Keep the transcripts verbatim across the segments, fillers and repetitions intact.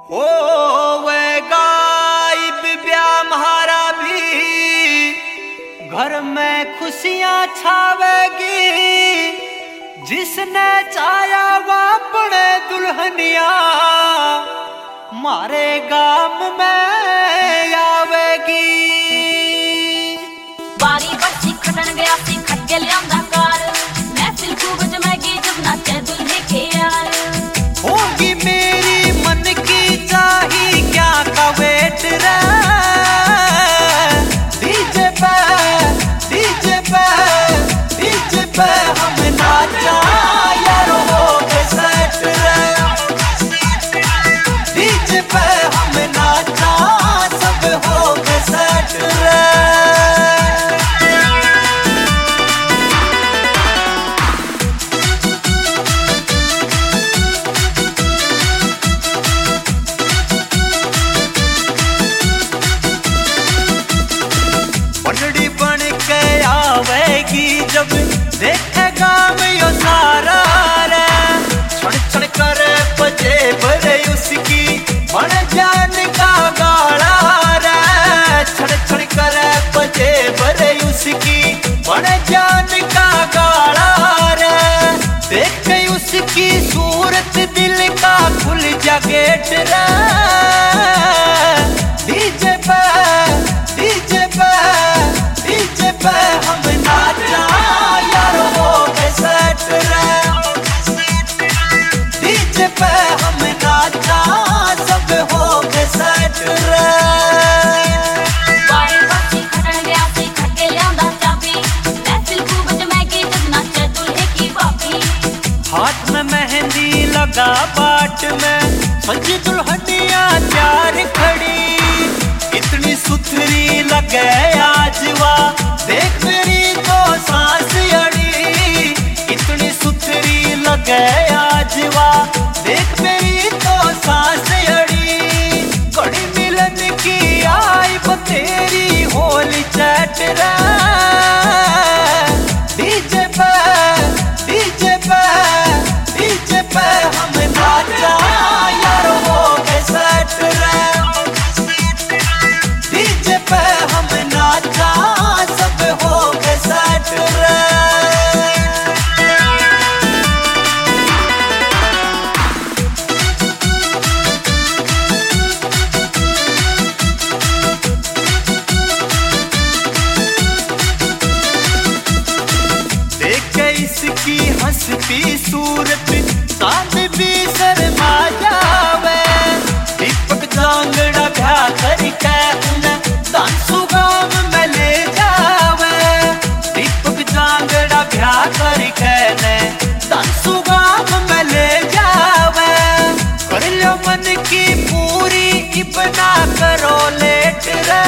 होवे गायब ब्याह म्हारा भी, घर में खुशियां छावेगी। जिसने चाया वो अपने दुल्हनिया मारे गाम में आवेगी। बारी बच्ची खटन गया सी खट के लियांदा कार, महफिल खूब जमेगी जब नाचे दुल्हे के यार। होगी मेरी मन की चाही क्या का वेट रे, डीजे पे डीजे पे डीजे पे हम नाचा यार हो के सेट रे। डीजे पे हम नाचा सब हो के सेट रे। पटड़ी बन के आवेगी जब देखेगा मैं यो सारा रे। छड़ छड़ कर बजे भरे उसकी बन जान का गाड़ा रे। छड़ छड़ कर बजे भरे उसकी बन जान का गाड़ा रे। देख के उसकी सूरत दिल का खुल जा गेट रे। डीजे पे डीजे पे डीजे पे हम नाचा यार हो के सेट रे। डीजे पे हम नाचा सब हो के सेट रे। बारी बच्ची खटन गया सी खट के लियांदा चाबी, महफिल खूब जमेगी जब नाचे दुल्हे की बापी। हाथ में मेहंदी लगा बाट में सजी दुल्हनिया चार खड़ी। इतनी सुथरी लगे आज वा देख मेरी तो सांस अड़ी। इतनी सुथरी लगे आज वा देख मेरी तो सांस अड़ी। कड़ी मिलन की आई बतेरी होली चैट रे। डीजे पे डीजे पे डीजे पे हम नाचा यार हो के सेट रे। डीजे पे हम नाचा सब हो के सेट रे। देख के इसकी हंसती सूरत चांद भी शर्मा जावे। दीपक जांगड़ा भ्या करके उन्हें दांसू गाँव में ले जावे। दीपक जांगड़ा भ्या करके ने दांसू गाँव में ले जावे। कर लो मन की पूरी इबना करो लेट रे।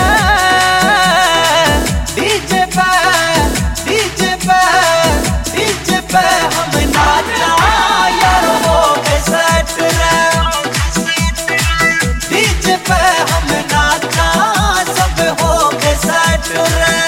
डीजे पे डीजे पे डीजे पे हम नाचा यार हो के सेट रे। डीजे पे हम नाचा सब हो के सेट रे।